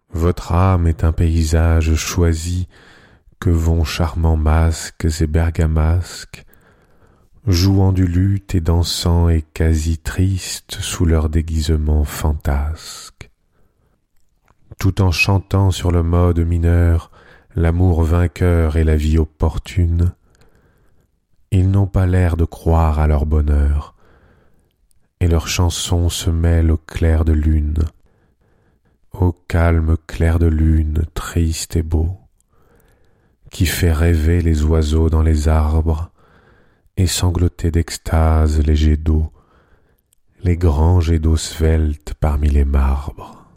Votre âme est un paysage choisi que vont charmants masques et bergamasques, jouant du luth et dansant et quasi tristes sous leurs déguisements fantasques. Tout en chantant sur le mode mineur l'amour vainqueur et la vie opportune, ils n'ont pas l'air de croire à leur bonheur, et leurs chansons se mêlent au clair de lune, au calme clair de lune triste et beau, qui fait rêver les oiseaux dans les arbres et sangloter d'extase les jets d'eau, les grands jets d'eau sveltes parmi les marbres.